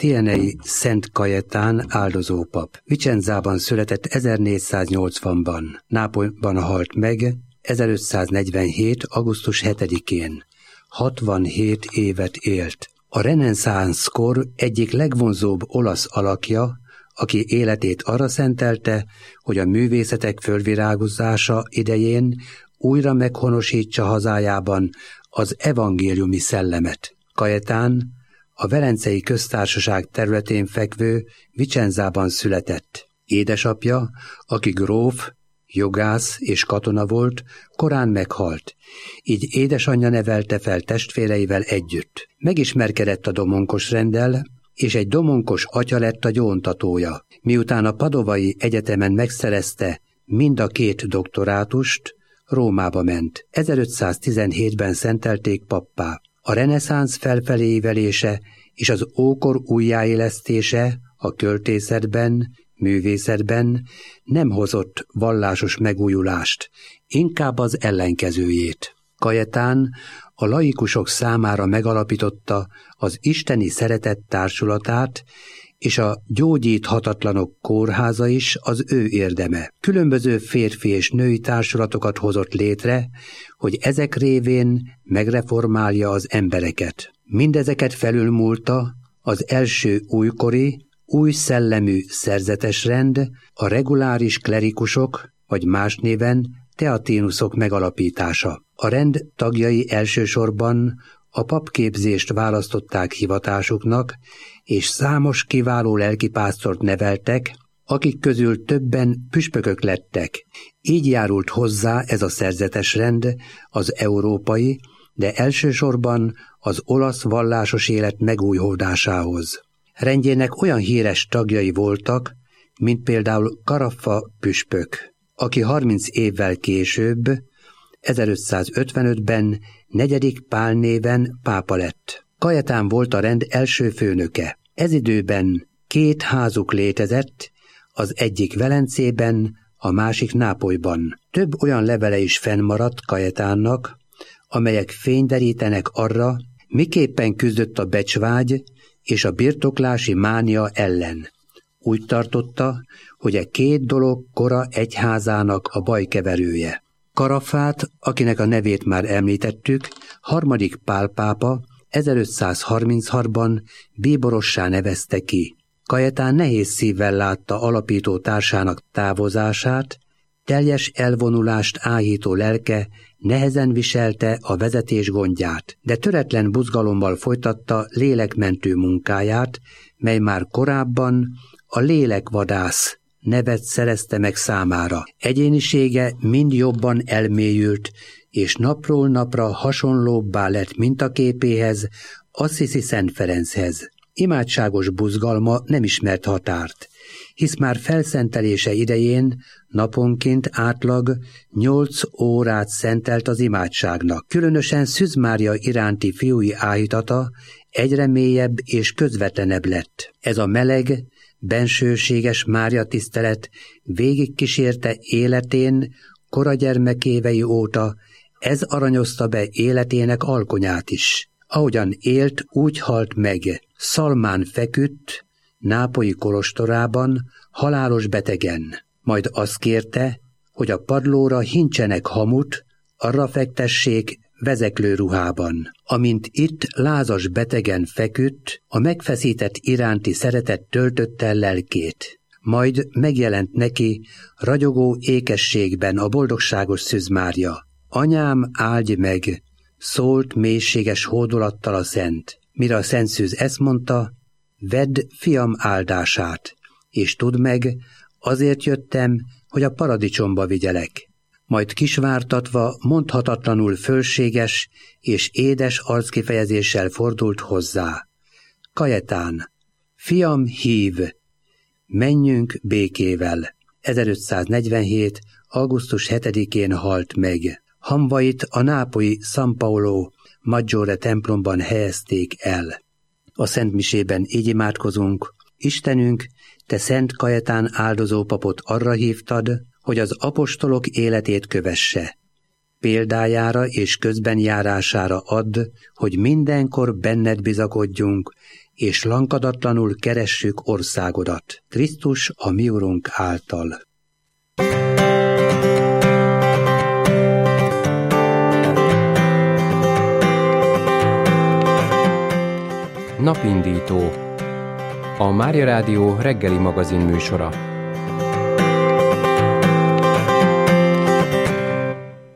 Tienei Szent Kajetán áldozópap. Vicenzában született 1480-ban, Nápolyban halt meg 1547. augusztus 7-én. 67 évet élt. A reneszánszkor egyik legvonzóbb olasz alakja, aki életét arra szentelte, hogy a művészetek fölvirágozása idején újra meghonosítsa hazájában az evangéliumi szellemet. Kajetán a Velencei Köztársaság területén fekvő Vicenzában született. Édesapja, aki gróf, jogász és katona volt, korán meghalt, így édesanyja nevelte fel testvéreivel együtt. Megismerkedett a domonkos renddel, és egy domonkos atya lett a gyóntatója. Miután a Padovai Egyetemen megszerezte mind a két doktorátust, Rómába ment. 1517-ben szentelték pappá. A reneszánsz felfelévelése és az ókor újjáélesztése a költészetben, művészetben nem hozott vallásos megújulást, inkább az ellenkezőjét. Kajetán a laikusok számára megalapította az isteni szeretet társulatát, és a gyógyíthatatlanok kórháza is az ő érdeme. Különböző férfi és női társulatokat hozott létre, hogy ezek révén megreformálja az embereket. Mindezeket felülmúlta az első újkori, új szellemű szerzetesrend, a reguláris klerikusok, vagy más néven teatínuszok megalapítása. A rend tagjai elsősorban a papképzést választották hivatásuknak, és számos kiváló lelkipásztort neveltek, akik közül többen püspökök lettek. Így járult hozzá ez a szerzetesrend az európai, de elsősorban az olasz vallásos élet megújulódásához. Rendjének olyan híres tagjai voltak, mint például Caraffa püspök, aki 30 évvel később, 1555-ben 4. Pál néven pápa lett. Kajetán volt a rend első főnöke. Ez időben 2 házuk létezett, az egyik Velencében, a másik Nápolyban. Több olyan levele is fennmaradt Kajetánnak, amelyek fényderítenek arra, miképpen küzdött a becsvágy és a birtoklási mánia ellen. Úgy tartotta, hogy e 2 dolog kora egyházának a bajkeverője. Caraffát, akinek a nevét már említettük, 3. Pál pápa 1536-ban bíborossá nevezte ki. Kajetán nehéz szívvel látta alapító társának távozását, teljes elvonulást áhító lelke nehezen viselte a vezetés gondját, de töretlen buzgalommal folytatta lélekmentő munkáját, mely már korábban a lélekvadász nevet szerezte meg számára. Egyénisége mind jobban elmélyült, és napról napra hasonlóbbá lett mintaképéhez, Assisi Szent Ferenchez. Imádságos buzgalma nem ismert határt, hisz már felszentelése idején naponként átlag 8 órát szentelt az imádságnak. Különösen Szűz Mária iránti fiúi áhítata egyre mélyebb és közvetlenebb lett. Ez a meleg, bensőséges Mária tisztelet végigkísérte életén kora gyermekévei óta, ez aranyozta be életének alkonyát is. Ahogyan élt, úgy halt meg. Szalmán feküdt, nápolyi kolostorában, halálos betegen. Majd azt kérte, hogy a padlóra hincsenek hamut, arra fektessék vezeklő ruhában. Amint itt lázas betegen feküdt, a megfeszített iránti szeretet töltötte el lelkét. Majd megjelent neki ragyogó ékességben a boldogságos Szűz Mária. Anyám, áldj meg! Szólt mélységes hódolattal a szent. Mire a Szent Szűz ezt mondta, vedd fiam áldását, és tudd meg, azért jöttem, hogy a paradicsomba vigyelek. Majd kisvártatva, mondhatatlanul fölséges és édes arckifejezéssel fordult hozzá. Kajetán, fiam, hív, menjünk békével. 1547. augusztus 7-én halt meg. Hamvait a nápolyi San Paolo Maggiore templomban helyezték el. A szentmisében így imádkozunk: Istenünk, te Szent Kajetán áldozópapot arra hívtad, hogy az apostolok életét kövesse. Példájára és közbenjárására add, hogy mindenkor benned bizakodjunk, és lankadatlanul keressük országodat, Krisztus a mi Urunk által. Napindító, a Mária Rádió reggeli magazin műsora.